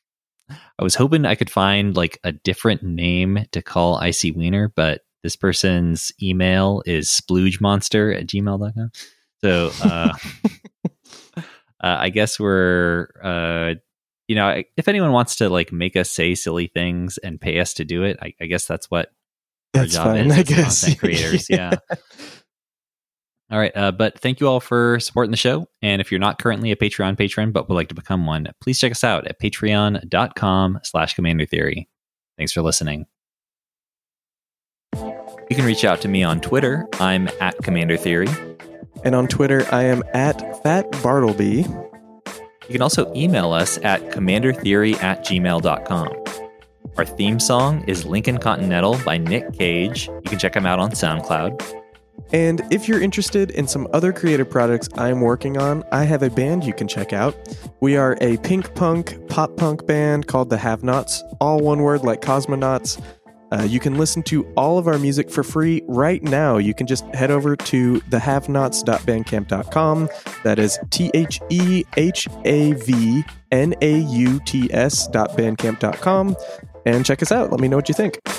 I was hoping I could find like a different name to call Icy Wiener, but this person's email is sploogemonster at gmail dot com. So uh, uh, I guess we're, uh, you know, if anyone wants to like make us say silly things and pay us to do it, I, I guess that's what that's our job fine, is I as guess. content creators. Yeah. All right. Uh, but thank you all for supporting the show. And if you're not currently a Patreon patron, but would like to become one, please check us out at patreon.com slash commander theory. Thanks for listening. You can reach out to me on Twitter. I'm at Commander Theory. And on Twitter, I am at Fat Bartleby. You can also email us at commandertheory at gmail dot com. Our theme song is Lincoln Continental by Nick Cage. You can check him out on SoundCloud. And if you're interested in some other creative projects I'm working on, I have a band you can check out. We are a pink punk, pop punk band called the Have-Nots, all one word like cosmonauts. Uh, you can listen to all of our music for free right now. You can just head over to the have nots dot bandcamp dot com. That is T H E H A V N A U T S dot bandcamp dot com. And check us out. Let me know what you think.